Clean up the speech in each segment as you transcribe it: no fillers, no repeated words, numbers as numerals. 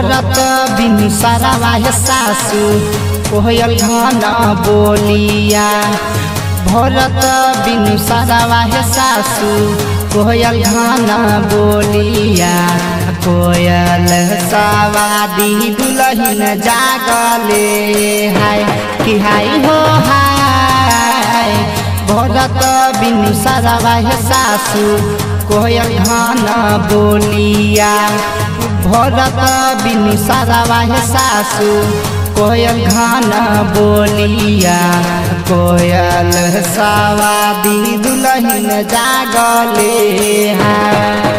भरत बिनु सारावा हे सासू कोयल घन बोलिया भरत बिनु सारावा हे सासू कोयल घन बोलिया कोयल सवादी दुलहिन जागले हाय कि हाय हो हाय भरत बिनु सारावा हे सासू कोयल घन बोलिया भरत बिनु सारावा हे सासू कोयल घन बोलिया कोयल सवादी दुलहिन जागले हैं।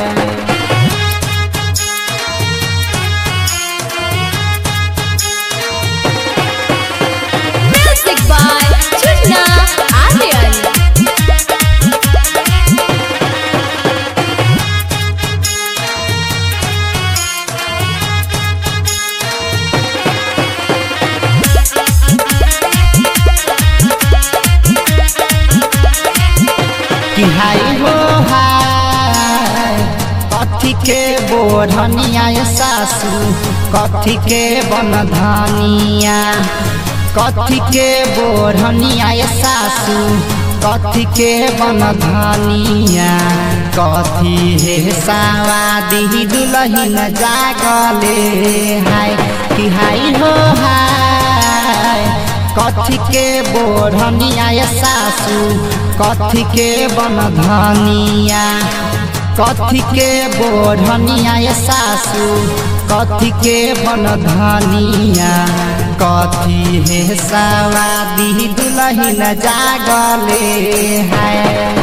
कि हाय हो हाय कथी के बोढ़निया सासू कथी के बनधनिया कथी के बोढ़निया सासू कथी के बनधनिया कथी हे सवादी दुलहिन जागले हाय कि हाय हो हाय कथी के बोढ़निया सासू कथी के बनधनिया कथी के बोढ़निया सासू कथी के बनधनिया कथी हे सवादी दुलहिन जागले हैं।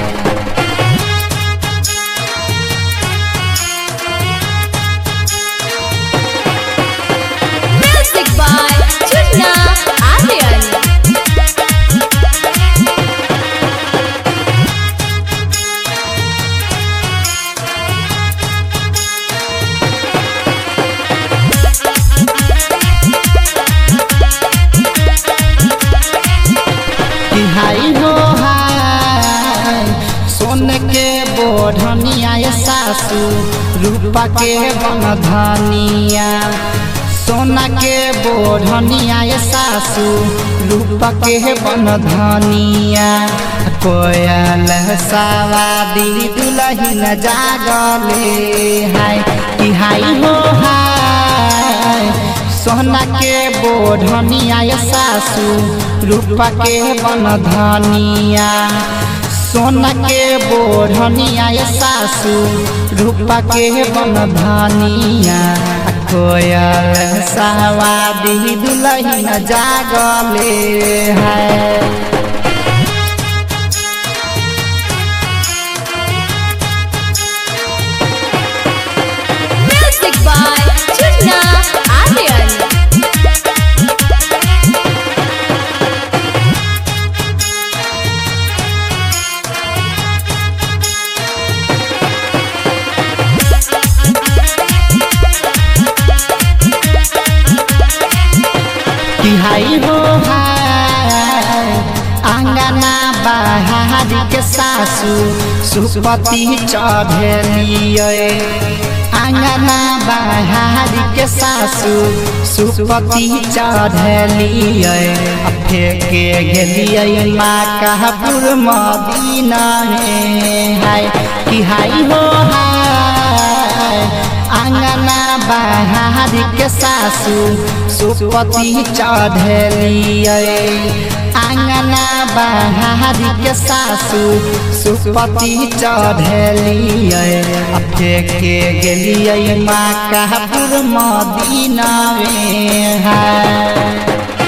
हाय हो हाय सोन के बोढ़निया सासू रूपा के बनधनिया सोना के बोढ़निया सासू रूपा के बनधनिया कोयल सवादी दुलहिन जागले हाय कि हाय हो हाय सोना के बोढ़निया सासू रूपा के बनधनिया सोना के बोढ़निया सासू रूपा के बनधनिया कोयल सवादी दुलहिन जागले हैं। कि हाय हो हाय आंगना बहारी के सासू सुपति चढ़लिए आंगना बहारी के सासू सुपति चढ़लिए फेंके गेलिए माँ कहपुर मदीना में हाय कि हाय हो हाय आंगना बहारी के सासू सुपति चढ़लिए आंगना बहारी के सासू सुपति चढ़लिए फेंके गेलिए माँ कहपुर मदीना में है।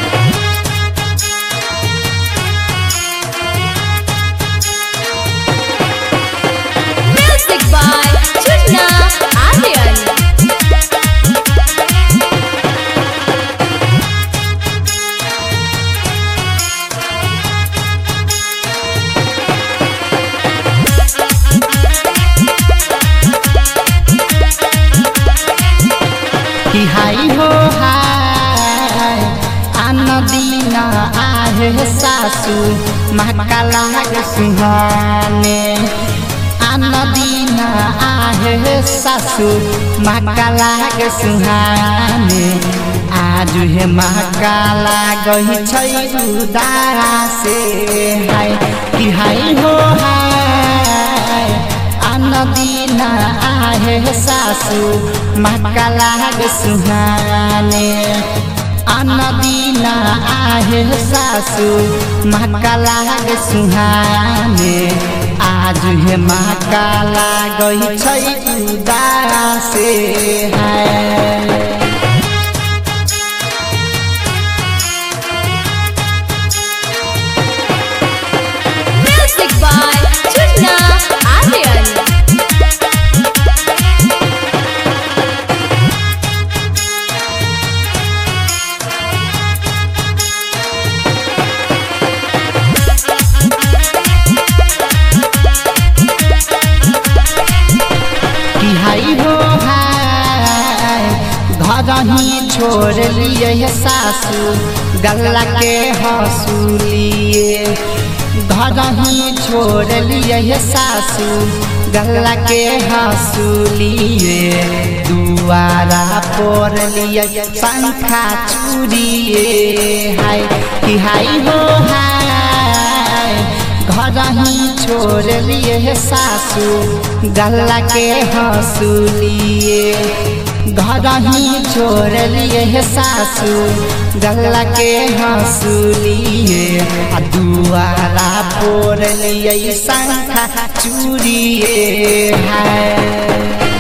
कि हाय हो हाय आनदीना आहे सासू महकाला के सुहाने दिन आहे सासू मक्का लाग सुहाने आज हे मक्का लागै छै उदासे हाय कि हाय हो हाय दिन आहे सासू मक्का लाग सुहाने दिन आहे सासू मक्का लाग सुहाने आज हे मक्का लागै छै उदासे है घरही छोड़ लिए सासू गल्ला के हसूलिए घरही छोड़ लिए सासू गल्ला के हसूलिए दुआरा पर लिए शंखा चूड़िए हाय कि हाय हो हाय घरही छोड़ लिए सासू गल्ला के हसूलिए घरही छोड़ लिए सासू गल्ला के हसूलिए दुआरा पोर लिए शंखा चूड़िए है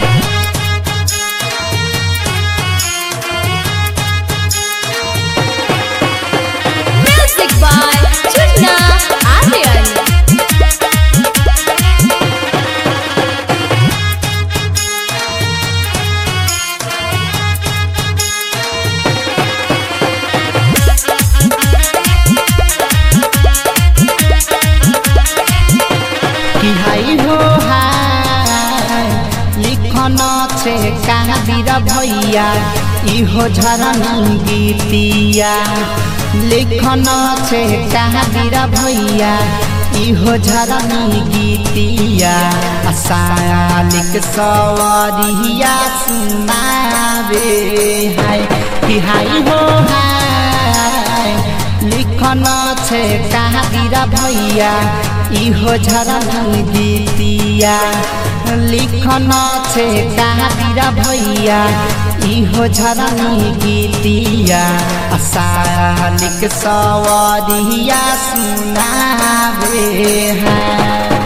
लिखन छे काबीर भैया इहो झरनी गीतिया लिखन छे काबीर भैया इहो झरनी गीतिया सालिक सवरिया सुनावे हाय कि हाय हो हाय लिखन छे काबीर भैया इहो झरनी गीतिया लिखन छे काबीर भैया इहो झरनी गीतिया सालिक सवरिया सुनावे है।